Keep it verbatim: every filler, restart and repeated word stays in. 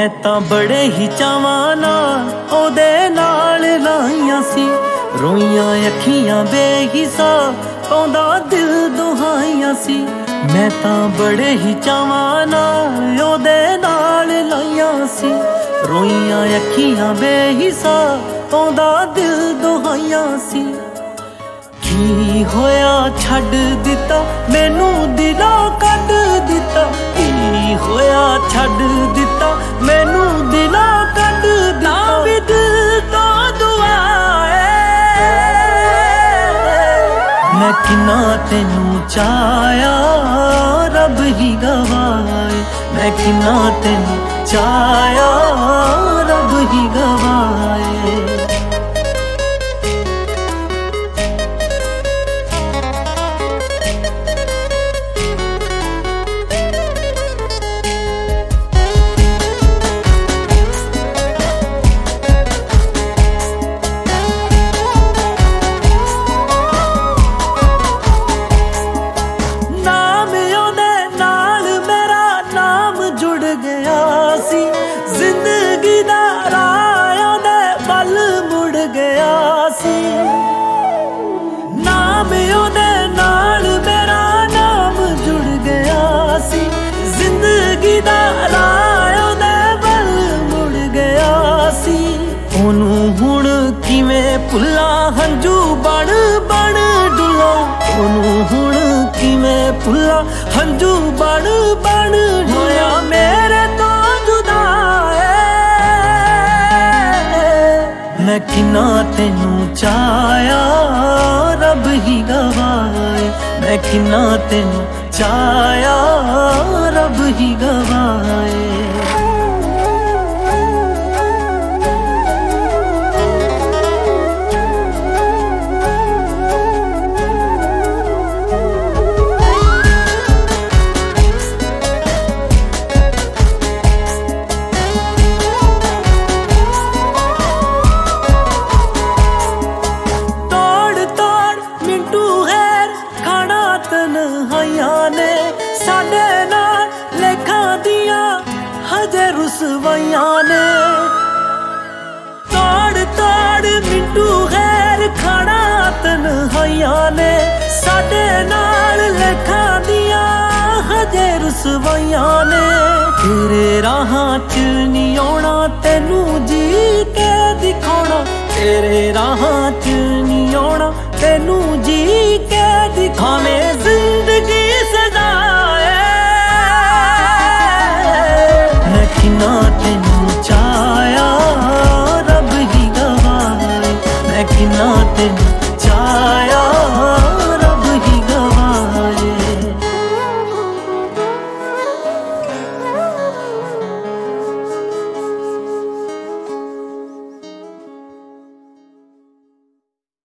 मैं तां बड़े ही चावां नाल ओदे नाल लाइयां सी, रोइयां अखियां बेहिसाब पाउंदा दिल दुहाइयां सी। मैं तां बड़े ही चावां नाल ओदे नाल लाइयां सी, रोइयां अखियां बेहिसाब पाउंदा दिल दुहाइयां सी। की होया छड्ड दिता मैनू दिलों कड्ड दिता, की होया छड्ड दिता मैनू दिलों कड्ड दिता। भी दिल तो दुआ है मैं किन्ना तेनू चाया रब ही गवाए, मैं किन्ना तेनू चाया रब ही गवाए। जिंदगी दा राह दे बल मुड़ गया सी, नाम ओदे नाल मेरा नाम जुड़ गया सी। जिंदगी दा राह दे बल मुड़ गया सी। ओनू हुण किवें भुल्ला हंजू बण बण डुला, ओनू हुण किवें भुल्ला हंजू बण बण होया मेरे तो जुदा। मैं किन्ना तेनू चाया रब ही गवाए, मैं किन्ना तेनू चाया रब ही गवाए। ने साडे नाल लेखां दियां हजे रुसवाइयां ने, तोड़ तोड़ मिंटू खैर खाना तन्हाइयां ने। साडे नाल लेखां दियां हजे रुसवाइयां ने। तेरे राहां च नी आउणा तेनू जी के दिखाउणा, तेरे राहां च नी आउणा तेनू